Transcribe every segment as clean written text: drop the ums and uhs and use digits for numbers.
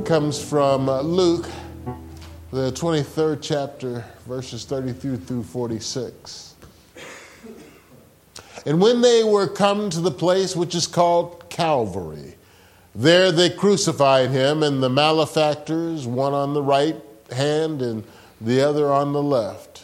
comes from Luke, the 23rd chapter, verses 33 through 46. And when they were come to the place which is called Calvary, there they crucified him and the malefactors, one on the right hand and the other on the left.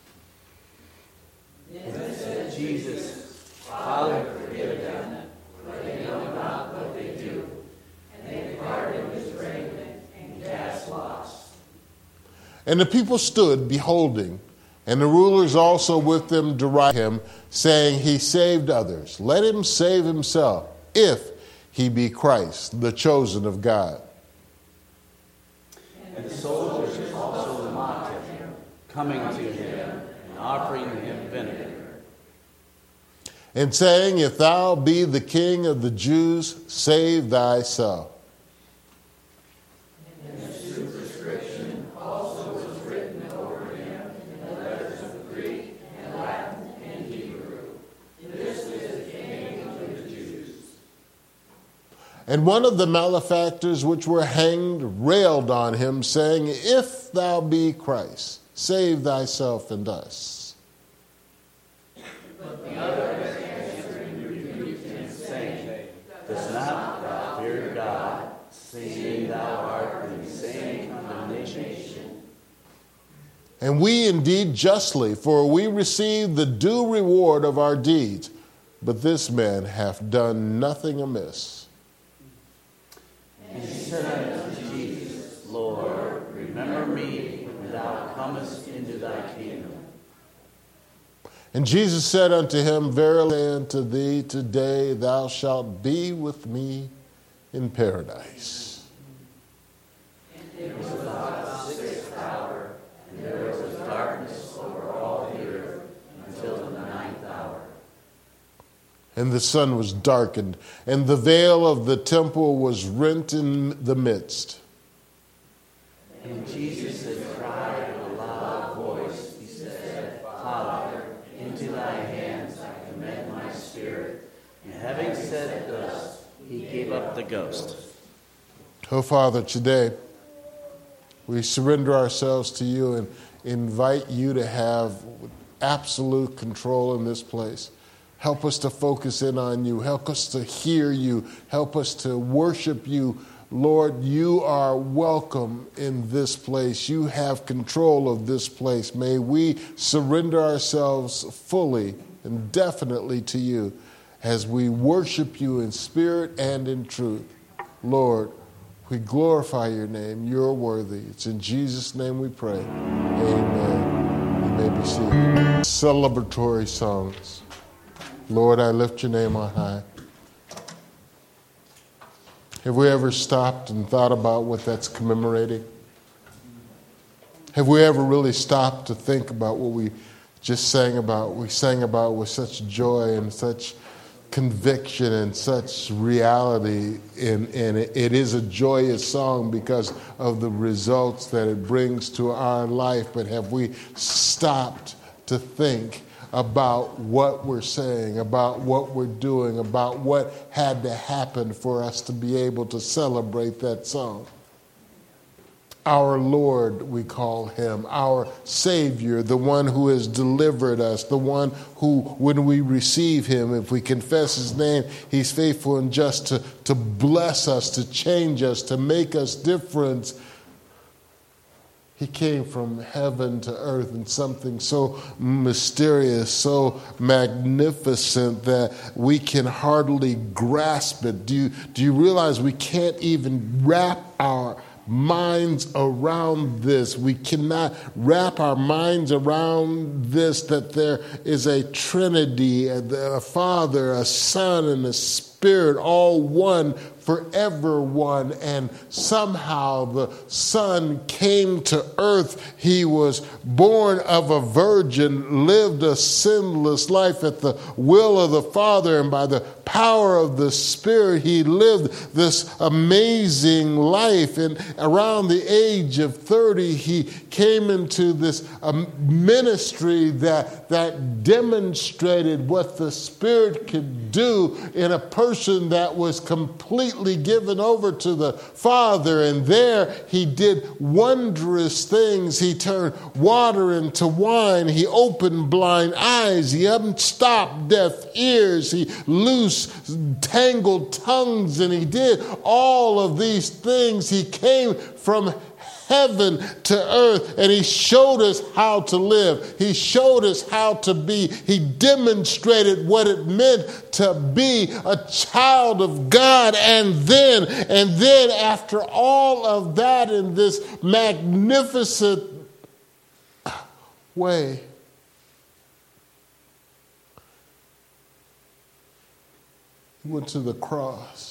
Then said Jesus, Father, forgive them, for they know not what they do. And they parted his raiment and cast lots. And the people stood beholding, and the rulers also with them derided him, saying, He saved others. Let him save himself, if he be Christ, the chosen of God. And the soldiers also mocked him, coming to him and offering him vinegar. And saying, If thou be the King of the Jews, save thyself. And the superscription also was written over him in the letters of Greek and Latin and Hebrew. This is the King of the Jews. And one of the malefactors which were hanged railed on him, saying, If thou be Christ, save thyself and us. But the other answering rebuked him, saying, Dost not thou fear God, seeing thou art in the same condemnation? And we indeed justly, for we receive the due reward of our deeds. But this man hath done nothing amiss. And he said unto Jesus, Lord, remember me when thou comest into thy kingdom. And Jesus said unto him, Verily I say unto thee, today thou shalt be with me in paradise. It was about the 6th hour, and there was darkness over all the earth until the 9th hour. And the sun was darkened, and the veil of the temple was rent in the midst. And Jesus had cried with a loud voice. He said, Father, into thy hands I commend my spirit. And having said thus, he gave up the ghost. Oh, Father, today we surrender ourselves to you and invite you to have absolute control in this place. Help us to focus in on you. Help us to hear you. Help us to worship you. Lord, you are welcome in this place. You have control of this place. May we surrender ourselves fully and definitely to you as we worship you in spirit and in truth. Lord, we glorify your name. You're worthy. It's in Jesus' name we pray. Amen. You may be seated. Celebratory songs. Lord, I lift your name on high. Have we ever stopped and thought about what that's commemorating? Have we ever really stopped to think about what we just sang about? We sang about with such joy and such conviction and such reality. And it is a joyous song because of the results that it brings to our life. But have we stopped to think about what we're saying, about what we're doing, about what had to happen for us to be able to celebrate that song? Our Lord, we call him, our Savior, the one who has delivered us, the one who, when we receive him, if we confess his name, he's faithful and just to bless us, to change us, to make us different. He came from heaven to earth in something so mysterious, so magnificent that we can hardly grasp it. Do you realize we can't even wrap our minds around this? We cannot wrap our minds around this, that there is a Trinity, a Father, a Son, and a Spirit, all one, forever one, and somehow the Son came to earth. He was born of a virgin, lived a sinless life at the will of the Father, and by the power of the Spirit, he lived this amazing life. And around the age of 30, he came into this ministry that demonstrated what the Spirit could do in a person that was completely completely given over to the Father. And there he did wondrous things. He turned water into wine. He opened blind eyes. He unstopped deaf ears. He loosed tangled tongues. And he did all of these things. He came from heaven to earth, and he showed us how to live. He showed us how to be. He demonstrated what it meant to be a child of God. And then after all of that, in this magnificent way, he went to the cross.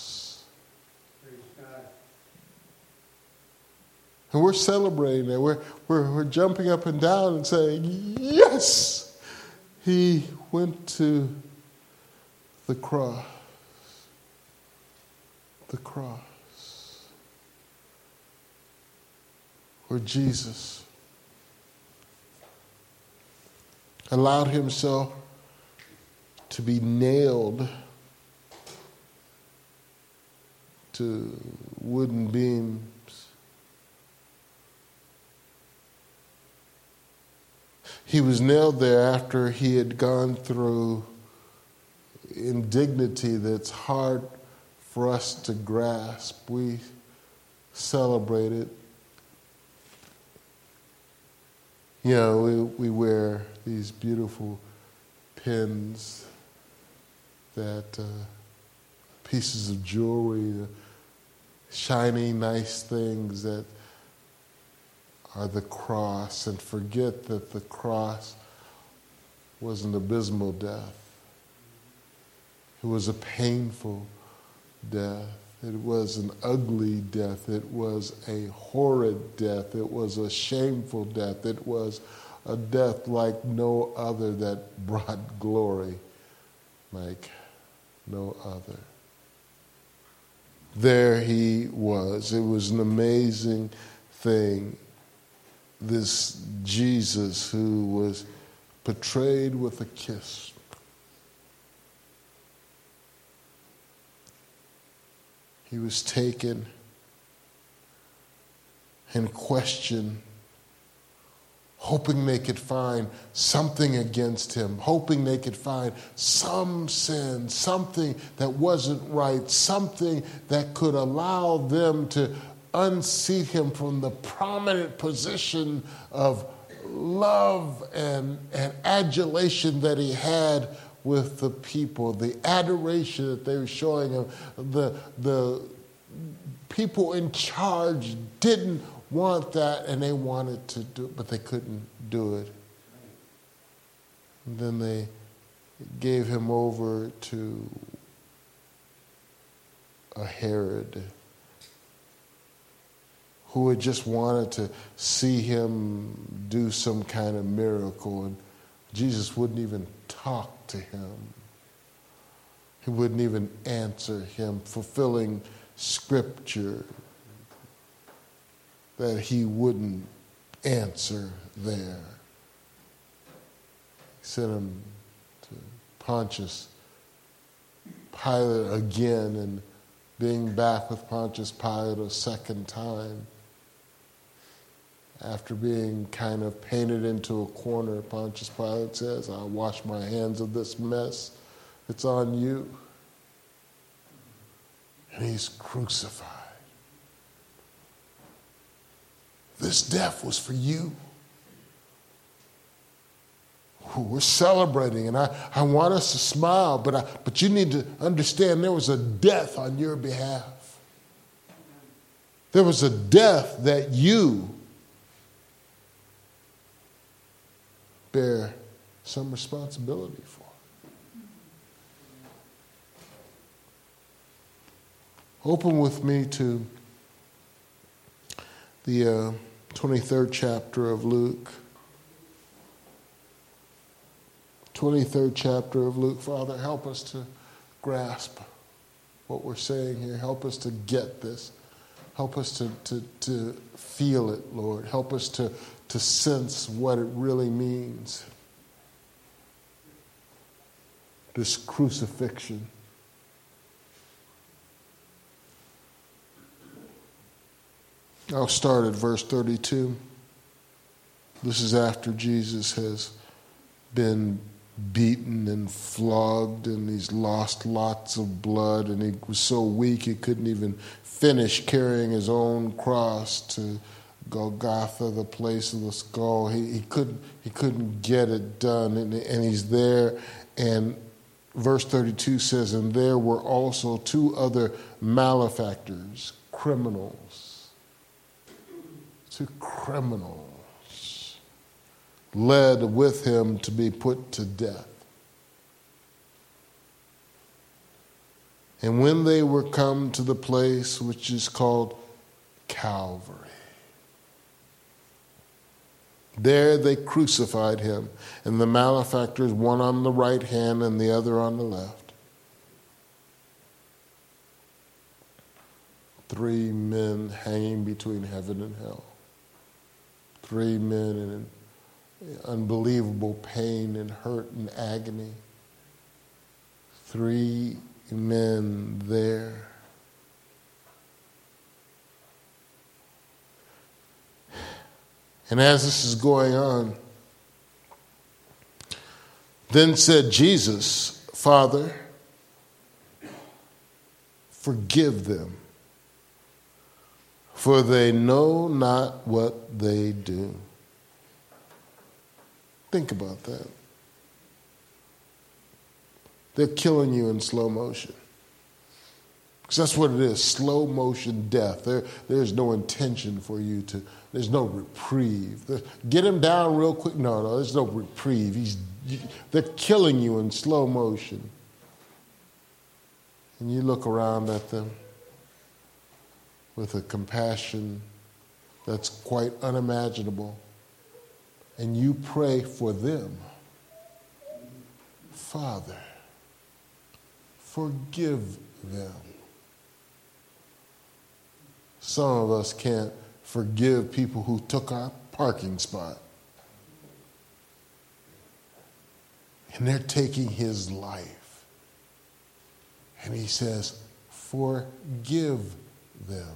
And we're celebrating it. We're jumping up and down and saying, yes, he went to the cross. The cross. Where Jesus allowed himself to be nailed to wooden beams. He was nailed there after he had gone through indignity that's hard for us to grasp. We celebrate it. You know, we wear these beautiful pins, that pieces of jewelry, shiny, nice things that are the cross, and forget that the cross was an abysmal death. It was a painful death. It was an ugly death. It was a horrid death. It was a shameful death. It was a death like no other that brought glory like no other. There he was. It was an amazing thing. This Jesus who was portrayed with a kiss. He was taken and questioned, hoping they could find something against him, hoping they could find some sin, something that wasn't right, something that could allow them to unseat him from the prominent position of love and adulation that he had with the people, the adoration that they were showing him. The people in charge didn't want that, and they wanted to do it, but they couldn't do it. And then they gave him over to a Herod, who had just wanted to see him do some kind of miracle. And Jesus wouldn't even talk to him. He wouldn't even answer him, fulfilling Scripture that he wouldn't answer there. He sent him to Pontius Pilate again, and being back with Pontius Pilate a second time, after being kind of painted into a corner, Pontius Pilate says, "I'll wash my hands of this mess. It's on you." And he's crucified. This death was for you. We're celebrating, and I want us to smile, but you need to understand there was a death on your behalf. There was a death that you bear some responsibility for. Open with me to the 23rd chapter of Luke. 23rd chapter of Luke. Father, help us to grasp what we're saying here. Help us to get this. Help us to feel it, Lord. Help us to sense what it really means. This crucifixion. I'll start at verse 32. This is after Jesus has been beaten and flogged, and he's lost lots of blood, and he was so weak he couldn't even finish carrying his own cross to Golgotha, the place of the skull. He couldn't get it done, and he's there. And verse 32 says, and there were also two other malefactors, criminals, two criminals, led with him to be put to death. And when they were come to the place which is called Calvary, there they crucified him, and the malefactors, one on the right hand and the other on the left. 3 men hanging between heaven and hell. 3 men in unbelievable pain and hurt and agony. 3 men there. And as this is going on, then said Jesus, Father, forgive them, for they know not what they do. Think about that. They're killing you in slow motion. Because that's what it is, slow motion death. There's no intention for you to, there's no reprieve. Get him down real quick. No, there's no reprieve. They're killing you in slow motion. And you look around at them with a compassion that's quite unimaginable. And you pray for them. Father, forgive them. Some of us can't forgive people who took our parking spot. And they're taking his life. And he says, forgive them.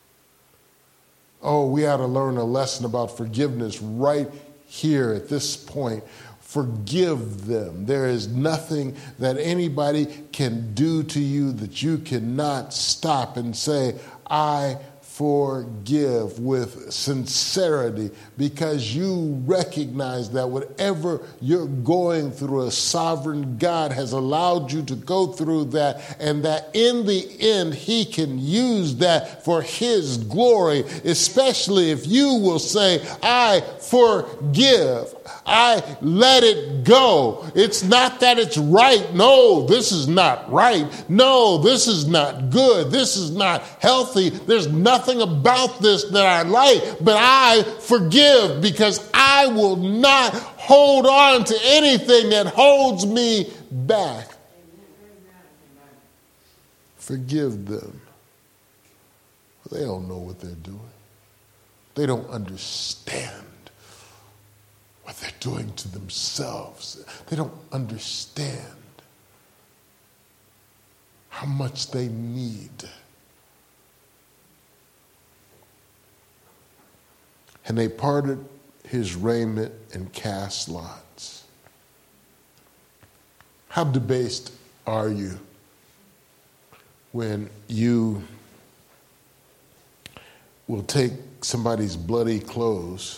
Oh, we ought to learn a lesson about forgiveness right here at this point. Forgive them. There is nothing that anybody can do to you that you cannot stop and say, I forgive with sincerity, because you recognize that whatever you're going through, a sovereign God has allowed you to go through that, and that in the end he can use that for his glory, especially if you will say, I forgive. I let it go. It's not that it's right. No, this is not right. No, this is not good. This is not healthy. There's nothing about this that I like, but I forgive, because I will not hold on to anything that holds me back. Forgive them. They don't know what they're doing. They don't understand what they're doing to themselves. They don't understand how much they need. And they parted his raiment and cast lots. How debased are you when you will take somebody's bloody clothes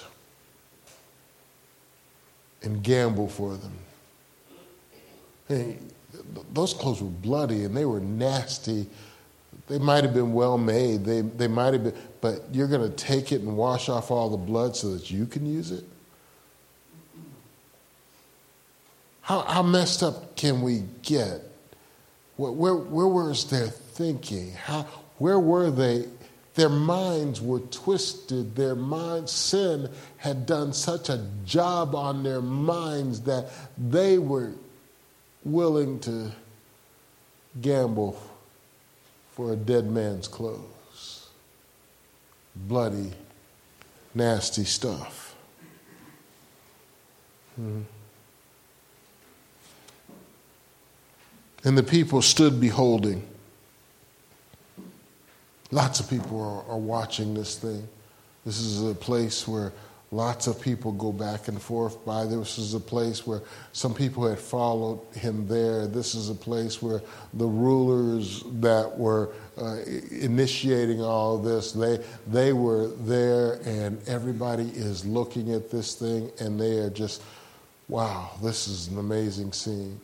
and gamble for them? Hey, those clothes were bloody and they were nasty. They might have been well made. They might have been, but you're going to take it and wash off all the blood so that you can use it? How messed up can we get? Where was their thinking? Where were they? Their minds were twisted. Sin had done such a job on their minds that they were willing to gamble for a dead man's clothes. Bloody, nasty stuff. And the people stood beholding. Lots of people are watching this thing. This is a place where lots of people go back and forth by. This is a place where some people had followed him there. This is a place where the rulers that were initiating all this, they were there, and everybody is looking at this thing, and they are just, wow, this is an amazing scene.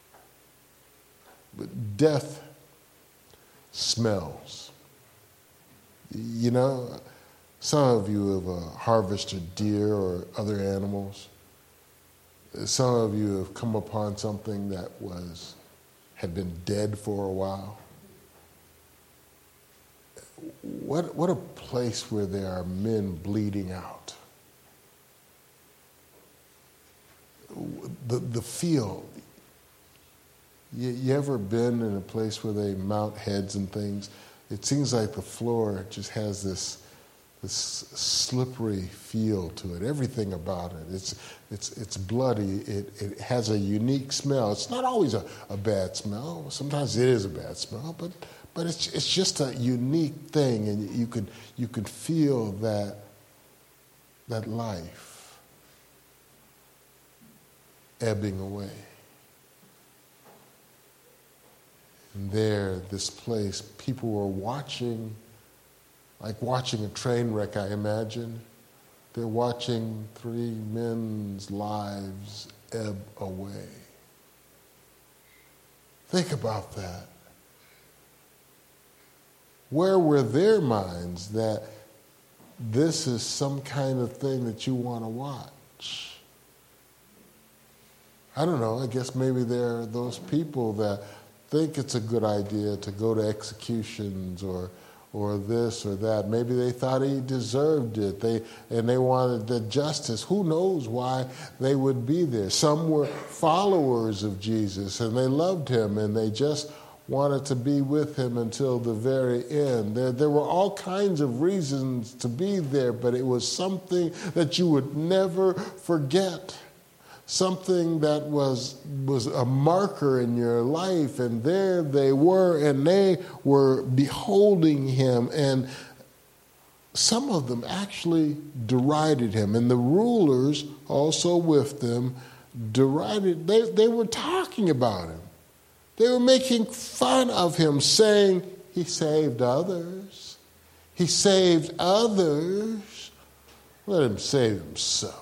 But death smells. You know, some of you have harvested deer or other animals. Some of you have come upon something that had been dead for a while. What a place where there are men bleeding out. The field. You ever been in a place where they mount heads and things? It seems like the floor just has this slippery feel to it. Everything about it. It's bloody. It has a unique smell. It's not always a bad smell. Sometimes it is a bad smell, but it's just a unique thing, and you can feel that life ebbing away. And there, this place, people were watching, like watching a train wreck, I imagine. They're watching 3 men's lives ebb away. Think about that. Where were their minds that this is some kind of thing that you want to watch? I don't know. I guess maybe there are those people that think it's a good idea to go to executions or this or that. Maybe they thought he deserved it. They wanted the justice. Who knows why they would be there? Some were followers of Jesus and they loved him and they just wanted to be with him until the very end. There were all kinds of reasons to be there, but it was something that you would never forget. Something that was a marker in your life, and there they were, and they were beholding him, and some of them actually derided him, and the rulers also with them derided. They were talking about him. They were making fun of him, saying, he saved others. He saved others. Let him save himself.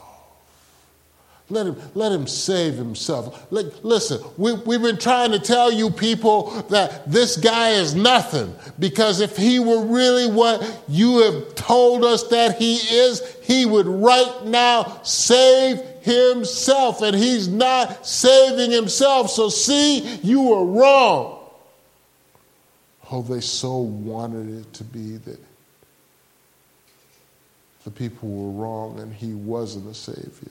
Let him save himself. Listen, we've been trying to tell you people that this guy is nothing, because if he were really what you have told us that he is, he would right now save himself, and he's not saving himself. So see, you were wrong. Oh, they so wanted it to be that the people were wrong and he wasn't a savior.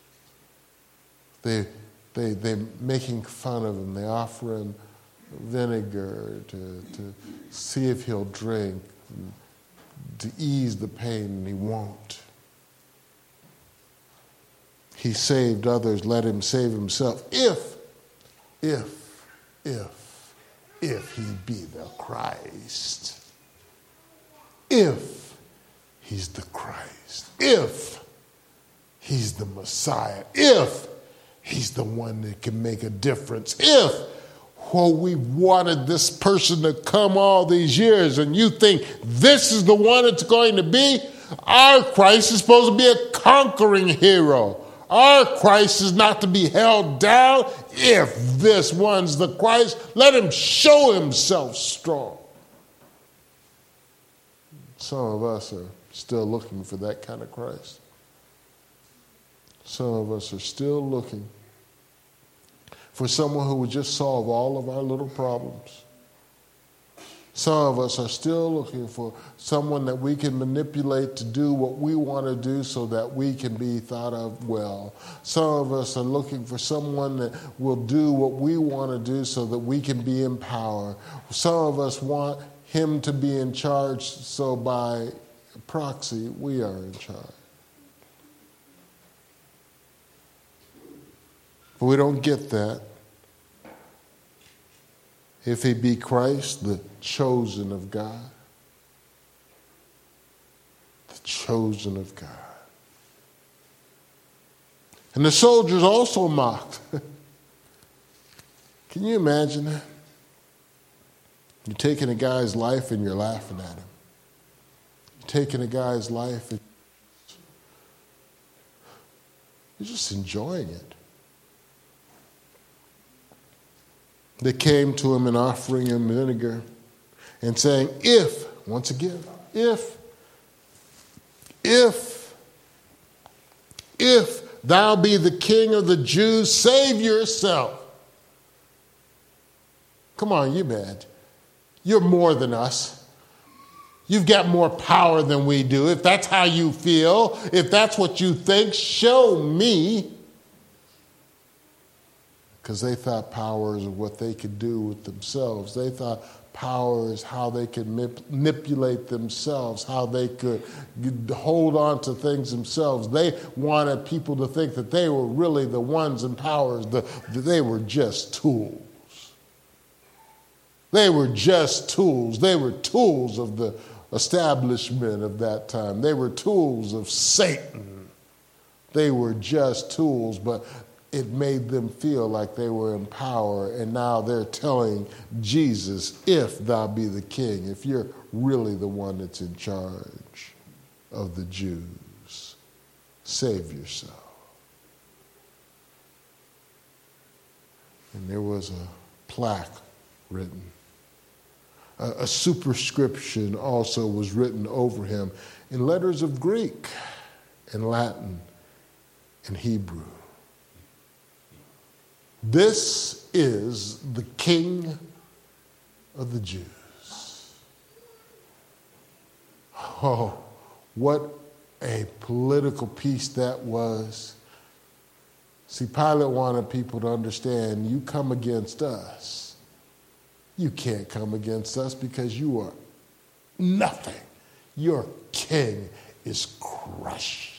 They making fun of him. They offer him vinegar to see if he'll drink, to ease the pain, and he won't. He saved others, let him save himself. If he be the Christ. If he's the Christ. If he's the Messiah. If he's the one that can make a difference. If, we wanted this person to come all these years and you think this is the one it's going to be, our Christ is supposed to be a conquering hero. Our Christ is not to be held down. If this one's the Christ, let him show himself strong. Some of us are still looking for that kind of Christ. Some of us are still looking for someone who would just solve all of our little problems. Some of us are still looking for someone that we can manipulate to do what we want to do so that we can be thought of well. Some of us are looking for someone that will do what we want to do so that we can be in power. Some of us want him to be in charge, so by proxy, we are in charge. But we don't get that. If he be Christ, the chosen of God, the chosen of God. And the soldiers also mocked. Can you imagine that? You're taking a guy's life and you're laughing at him. You're taking a guy's life and you're just enjoying it. They came to him and offering him vinegar and saying, once again, if thou be the king of the Jews, save yourself. Come on, you mad. You're more than us. You've got more power than we do. If that's how you feel, if that's what you think, show me. Because they thought power is what they could do with themselves. They thought power is how they could manipulate themselves, how they could hold on to things themselves. They wanted people to think that they were really the ones in power, that they were just tools. They were just tools. They were tools of the establishment of that time. They were tools of Satan. They were just tools, but it made them feel like they were in power, and now they're telling Jesus, if thou be the king, if you're really the one that's in charge of the Jews, save yourself. And there was a plaque written. A superscription also was written over him in letters of Greek and Latin and Hebrew. This is the King of the Jews. Oh, what a political piece that was. See, Pilate wanted people to understand, you come against us. You can't come against us because you are nothing. Your king is crushed.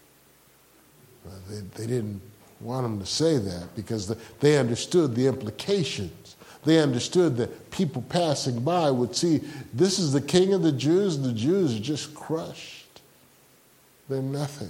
They didn't want him to say that because they understood the implications. They understood that people passing by would see, this is the king of the Jews. The Jews are just crushed. They're nothing.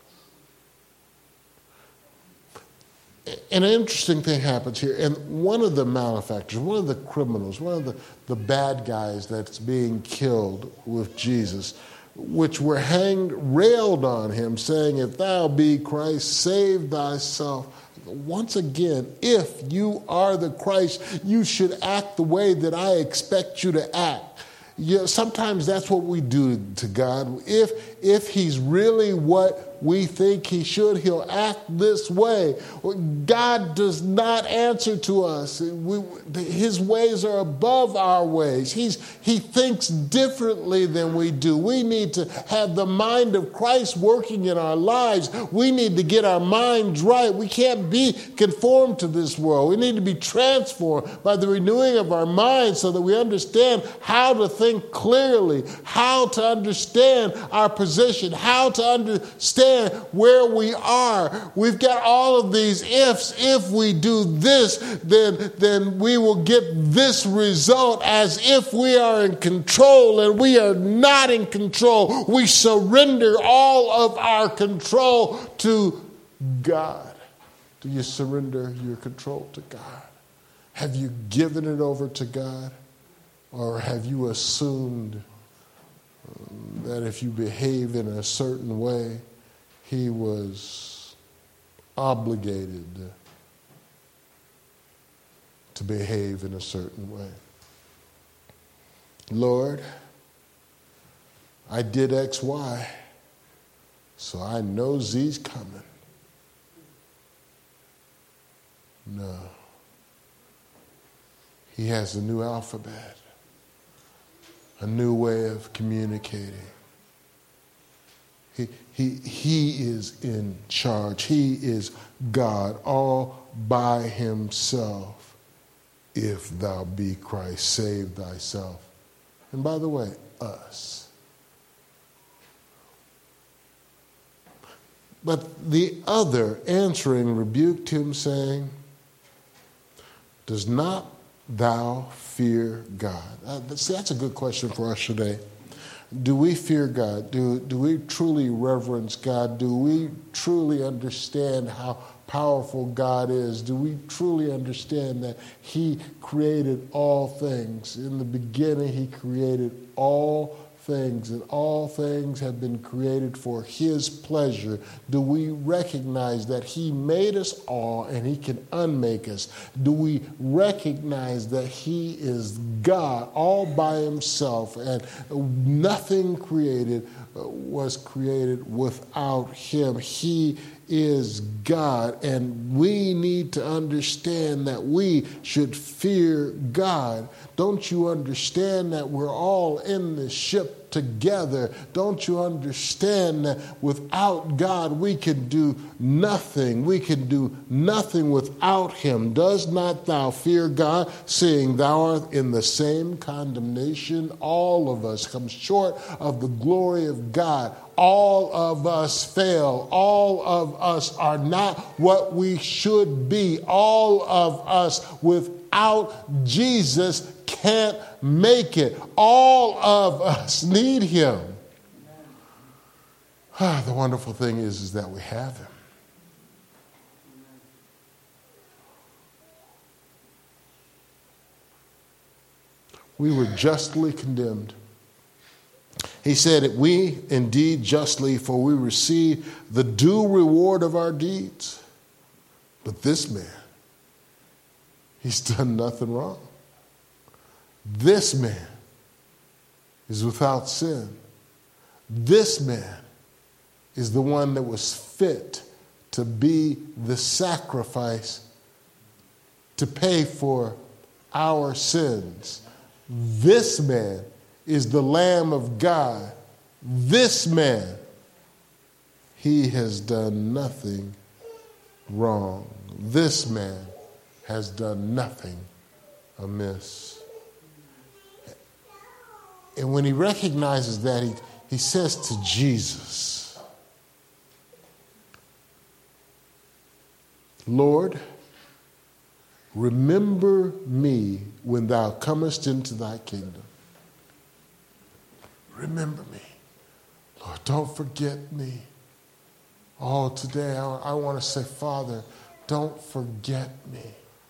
And an interesting thing happens here. And one of the malefactors, one of the criminals, one of the bad guys that's being killed with Jesus, which were hanged, railed on him, saying, if thou be Christ, save thyself. Once again, if you are the Christ, you should act the way that I expect you to act. Sometimes that's what we do to God. If he's really what we think he should, he'll act this way. God does not answer to us. His ways are above our ways. He thinks differently than we do. We need to have the mind of Christ working in our lives. We need to get our minds right. We can't be conformed to this world. We need to be transformed by the renewing of our minds so that we understand how to think clearly, how to understand our position, how to understand where we are. We've got all of these ifs. If we do this, then we will get this result, as if we are in control, and we are not in control. We surrender all of our control to God. Do you surrender your control to God? Have you given it over to God? Or have you assumed that if you behave in a certain way, he was obligated to behave in a certain way? Lord, I did X, Y, so I know Z's coming. No. He has a new alphabet, a new way of communicating. He is in charge. He is God all by himself. If thou be Christ, save thyself. And by the way, us. But the other answering rebuked him, saying, does not thou fear God? See, that's a good question for us today. Do we fear God? Do we truly reverence God? Do we truly understand how powerful God is? Do we truly understand that He created all things? In the beginning, He created all things, and all things have been created for His pleasure. Do we recognize that He made us all and He can unmake us? Do we recognize that He is God all by Himself and nothing created was created without Him? He is God, and we need to understand that we should fear God. Don't you understand that we're all in this ship together? Don't you understand that without God we can do nothing? We can do nothing without Him. Does not thou fear God, seeing thou art in the same condemnation? All of us come short of the glory of God. All of us fail. All of us are not what we should be. All of us without Jesus can't make it. All of us need Him. The wonderful thing is that we have Him. We were justly condemned. He said that we indeed justly, for we receive the due reward of our deeds. But this man, he's done nothing wrong. This man is without sin. This man is the one that was fit to be the sacrifice to pay for our sins. This man is the Lamb of God. This man, he has done nothing wrong. This man has done nothing amiss. And when he recognizes that, he says to Jesus, Lord, remember me when thou comest into thy kingdom. Remember me. Lord, don't forget me. Oh, today I want to say, Father, don't forget me.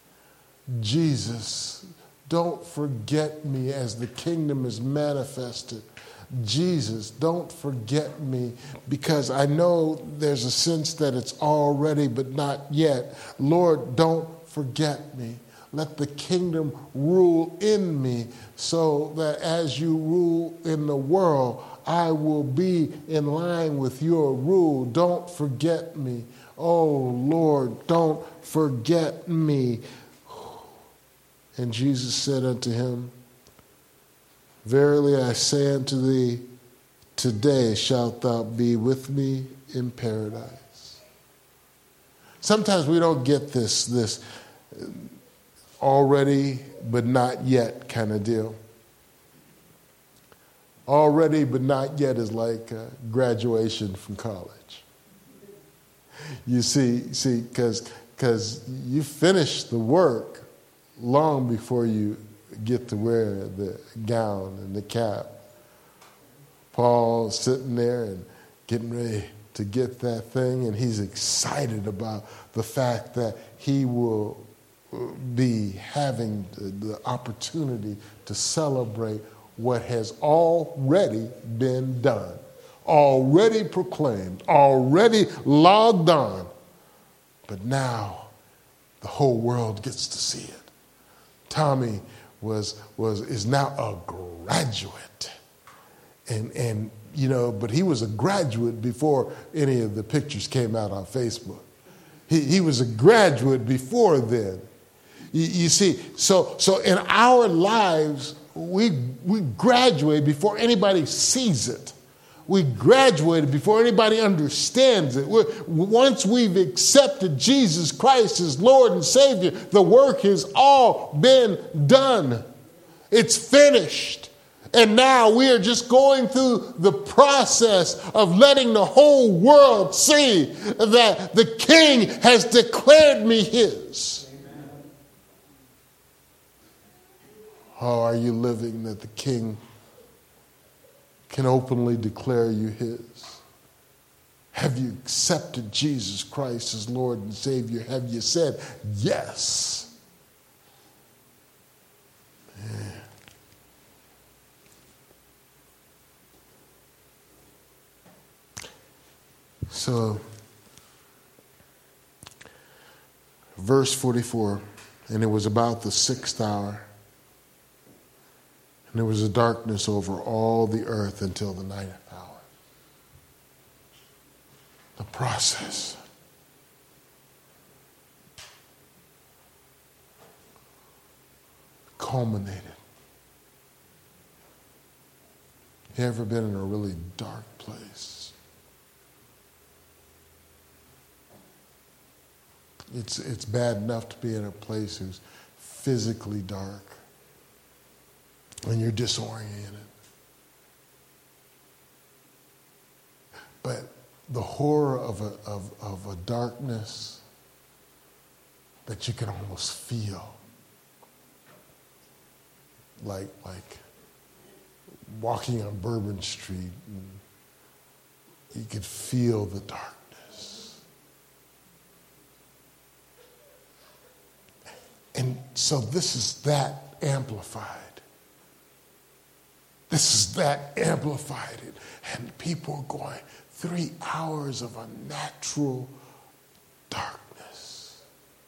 Jesus, don't forget me as the kingdom is manifested. Jesus, don't forget me, because I know there's a sense that it's already but not yet. Lord, don't forget me. Let the kingdom rule in me so that as you rule in the world, I will be in line with your rule. Don't forget me. Oh, Lord, don't forget me. And Jesus said unto him, Verily I say unto thee, today shalt thou be with me in paradise. Sometimes we don't get this already but not yet kind of deal. Already but not yet is like graduation from college. You see, because you finish the work long before you get to wear the gown and the cap. Paul's sitting there and getting ready to get that thing, and he's excited about the fact that he will be having the opportunity to celebrate what has already been done, already proclaimed, already logged on. But now the whole world gets to see it. Tommy is now a graduate. And you know, but he was a graduate before any of the pictures came out on Facebook. He was a graduate before then. You see, so in our lives, we graduate before anybody sees it. We graduated before anybody understands it. Once we've accepted Jesus Christ as Lord and Savior, the work has all been done. It's finished. And now we are just going through the process of letting the whole world see that the King has declared me his. How are you living that the King can openly declare you His? Have you accepted Jesus Christ as Lord and Savior? Have you said yes? Yeah. So, verse 44, and it was about the 6th hour, and there was a darkness over all the earth until the 9th hour. The process. Culminated. You ever been in a really dark place? It's bad enough to be in a place who's physically dark when you're disoriented. But the horror of a darkness that you can almost feel, like walking on Bourbon Street, and you could feel the darkness. And so this is that amplified. This is that amplified. And people are going 3 hours of unnatural darkness.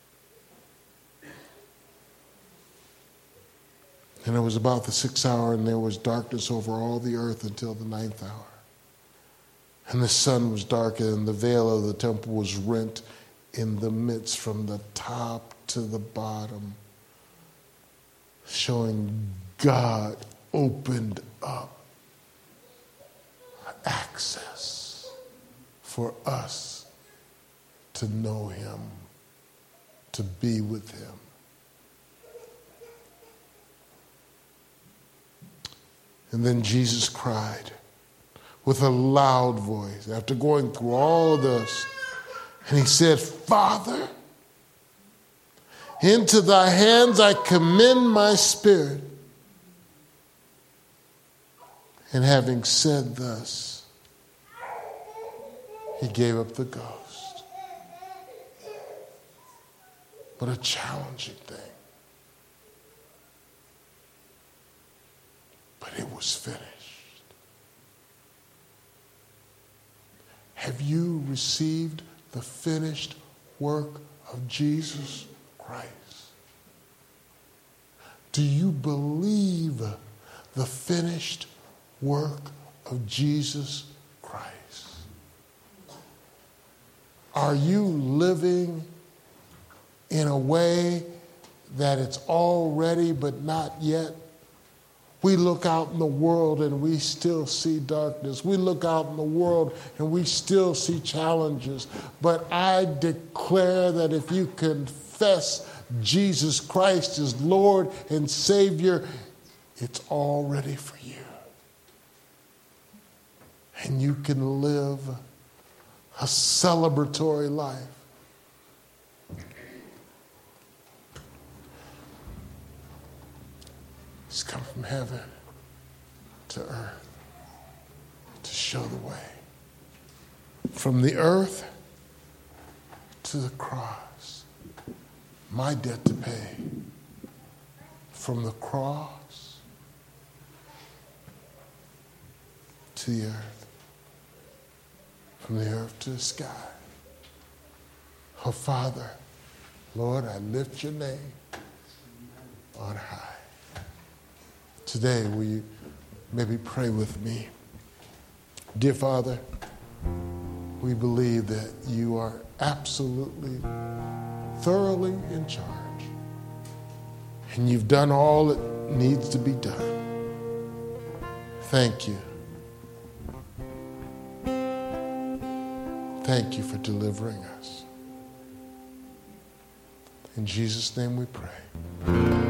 And it was about the 6th hour, and there was darkness over all the earth until the 9th hour. And the sun was darkened, and the veil of the temple was rent in the midst from the top to the bottom, showing God opened up access for us to know Him, to be with Him. And then Jesus cried with a loud voice after going through all of this, and He said, Father, into thy hands I commend my spirit. And having said thus, He gave up the ghost. But a challenging thing. But it was finished. Have you received the finished work of Jesus Christ? Do you believe the finished work of Jesus Christ? Are you living in a way that it's already but not yet? We look out in the world and we still see darkness. We look out in the world and we still see challenges. But I declare that if you confess Jesus Christ as Lord and Savior, it's all ready for you. And you can live a celebratory life. He's come from heaven to earth to show the way. From the earth to the cross, my debt to pay. From the cross to the earth. From the earth to the sky. Oh, Father, Lord, I lift your name on high. Today, will you maybe pray with me? Dear Father, we believe that you are absolutely, thoroughly in charge. And you've done all that needs to be done. Thank you. Thank you for delivering us. In Jesus' name we pray.